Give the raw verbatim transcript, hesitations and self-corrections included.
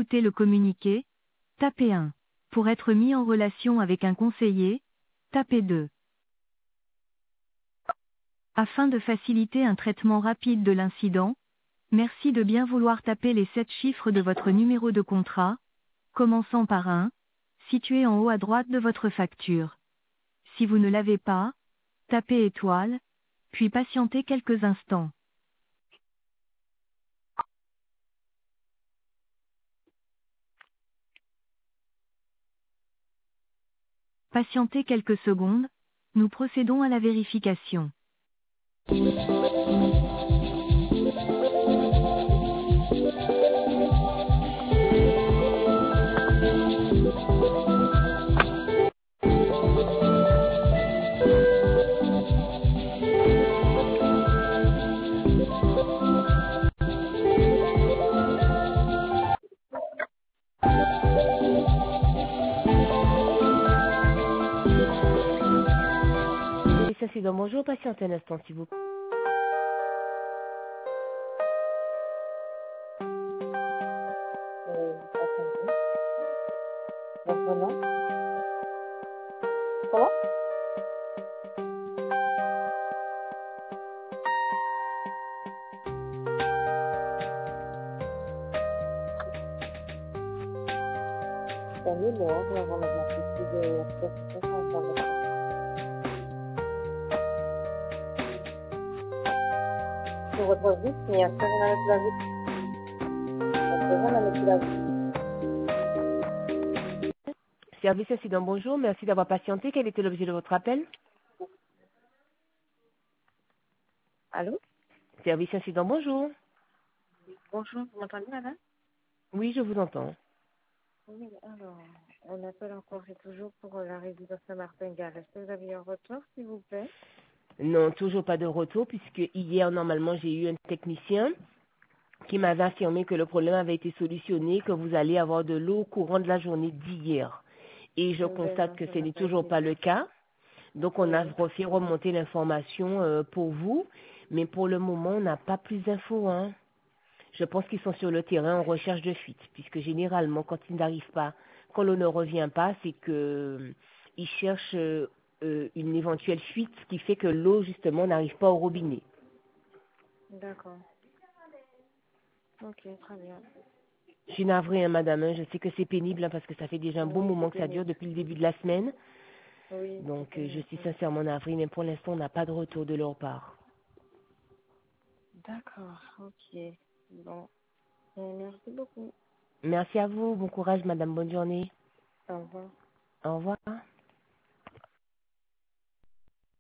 écouter le communiqué, tapez un. Pour être mis en relation avec un conseiller, tapez deux. Afin de faciliter un traitement rapide de l'incident, merci de bien vouloir taper les sept chiffres de votre numéro de contrat, commençant par un, situé en haut à droite de votre facture. Si vous ne l'avez pas, tapez étoile, puis patientez quelques instants. Patientez quelques secondes, nous procédons à la vérification. Et ça c'est dans bonjour, patientez un instant s'il vous plaît. Euh, attendez. Maintenant. Comment? Attendez, dehors, là, on va avoir plus de personnes ensemble. Sur votre vie, mais après, on a la vie. Après, on a la vie. Service incident, bonjour, merci d'avoir patienté. Quel était l'objet de votre appel? Allô? Service incident, bonjour. Bonjour, vous m'entendez, madame? Oui, je vous entends. Oui, alors, on appelle encore et toujours pour euh, la résidence Saint-Martin-Gare. Est-ce que vous avez un retour, s'il vous plaît? Non, toujours pas de retour puisque hier, normalement, j'ai eu un technicien qui m'avait affirmé que le problème avait été solutionné, que vous allez avoir de l'eau au courant de la journée d'hier. Et je Ben constate non, que ça ce n'a n'est pas toujours été pas le fait. cas. Donc, on a Oui. refait remonter l'information euh, pour vous. Mais pour le moment, on n'a pas plus d'infos. Hein. Je pense qu'ils sont sur le terrain en recherche de fuite, puisque généralement, quand ils n'arrivent pas, quand l'eau ne revient pas, c'est que euh, ils cherchent euh, euh, une éventuelle fuite qui fait que l'eau, justement, n'arrive pas au robinet. D'accord. Ok, très bien. Je suis navrée, hein, madame. hein. Je sais que c'est pénible hein, parce que ça fait déjà un bon Oui, c'est moment que ça dure pénible. depuis le début de la semaine. Oui, c'est Donc, euh, je pénible. suis sincèrement navrée, mais pour l'instant, on n'a pas de retour de leur part. D'accord, ok. Bon, euh, merci beaucoup. Merci à vous. Bon courage, madame. Bonne journée. Au revoir. Au revoir.